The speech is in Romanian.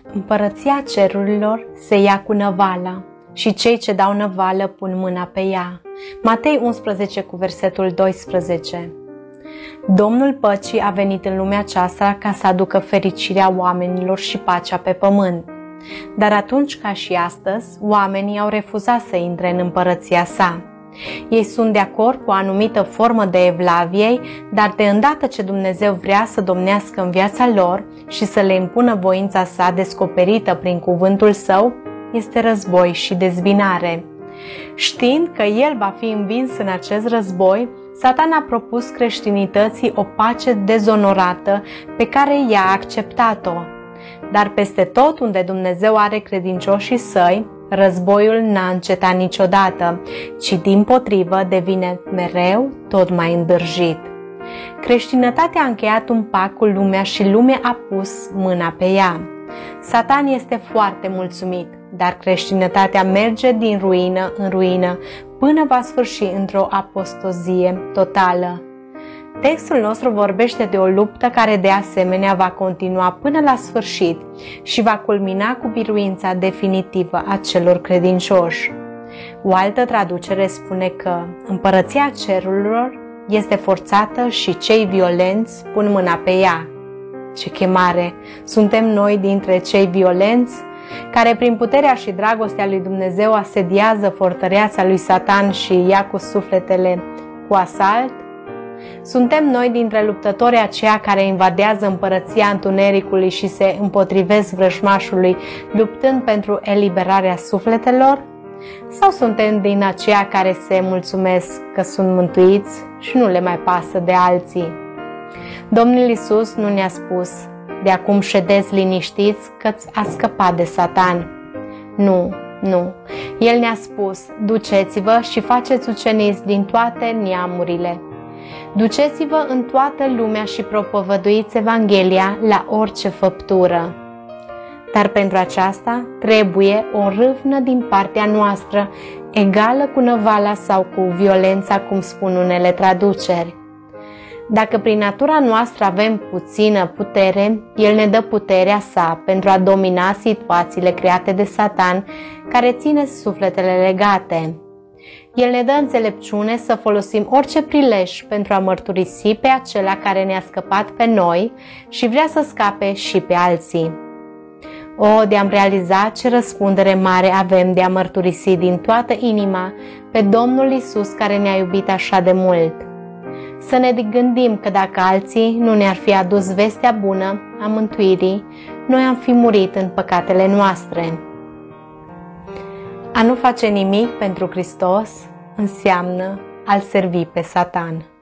Împărăția cerurilor se ia cu năvala și cei ce dau năvală pun mâna pe ea. Matei 11 cu versetul 12. Domnul păcii a venit în lumea aceasta ca să aducă fericirea oamenilor și pacea pe pământ. Dar atunci, ca și astăzi, oamenii au refuzat să intre în împărăția sa. Ei sunt de acord cu o anumită formă de evlaviei, dar de îndată ce Dumnezeu vrea să domnească în viața lor și să le impună voința sa descoperită prin cuvântul său, este război și dezbinare. Știind că el va fi învins în acest război, Satan a propus creștinității o pace dezonorată pe care ea a acceptat-o. Dar peste tot unde Dumnezeu are credincioșii săi, războiul n-a încetat niciodată, ci dimpotrivă devine mereu tot mai îndârjit. Creștinătatea a încheiat un pact cu lumea și lumea a pus mâna pe ea. Satan este foarte mulțumit, dar creștinătatea merge din ruină în ruină până va sfârși într-o apostozie totală. Textul nostru vorbește de o luptă care de asemenea va continua până la sfârșit și va culmina cu biruința definitivă a celor credincioși. O altă traducere spune că împărăția cerurilor este forțată și cei violenți pun mâna pe ea. Ce chemare! Suntem noi dintre cei violenți care prin puterea și dragostea lui Dumnezeu asediază fortăreața lui Satan și ia cu sufletele cu asalt? Suntem noi dintre luptătorii aceia care invadează împărăția întunericului și se împotrivesc vrăjmașului, luptând pentru eliberarea sufletelor? Sau suntem din aceia care se mulțumesc că sunt mântuiți și nu le mai pasă de alții? Domnul Iisus nu ne-a spus: de acum ședeți liniștiți că-ți a scăpat de Satan. Nu. El ne-a spus: duceți-vă și faceți ucenici din toate neamurile. Duceți-vă în toată lumea și propovăduiți Evanghelia la orice făptură. Dar pentru aceasta trebuie o râvnă din partea noastră, egală cu năvala sau cu violența, cum spun unele traduceri. Dacă prin natura noastră avem puțină putere, El ne dă puterea sa pentru a domina situațiile create de Satan, care ține sufletele legate. El ne dă înțelepciune să folosim orice prilej pentru a mărturisi pe acela care ne-a scăpat pe noi și vrea să scape și pe alții. De-am realizat ce răspundere mare avem de a mărturisi din toată inima pe Domnul Iisus care ne-a iubit așa de mult. Să ne gândim că dacă alții nu ne-ar fi adus vestea bună a mântuirii, noi am fi murit în păcatele noastre. A nu face nimic pentru Hristos înseamnă a-L servi pe Satan.